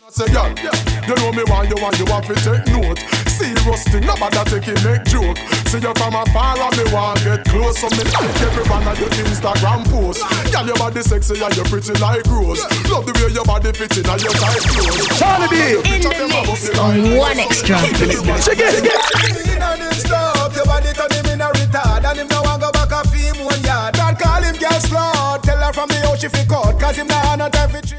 Say, girl, you know me want you have to take note. Serious thing, nobody take it make joke. See you from afar and me want get close. So me like every one of your Instagram posts. Girl, your body sexy and you pretty like rose. Love the way your body fitting and your tight clothes. Charlie B in the mix on One Extra. Check it. Your body turn him in a retard. And him now want go back a fee one yard. Don't call him girl slut. Tell her from the ocean fi cut. Cause him now not every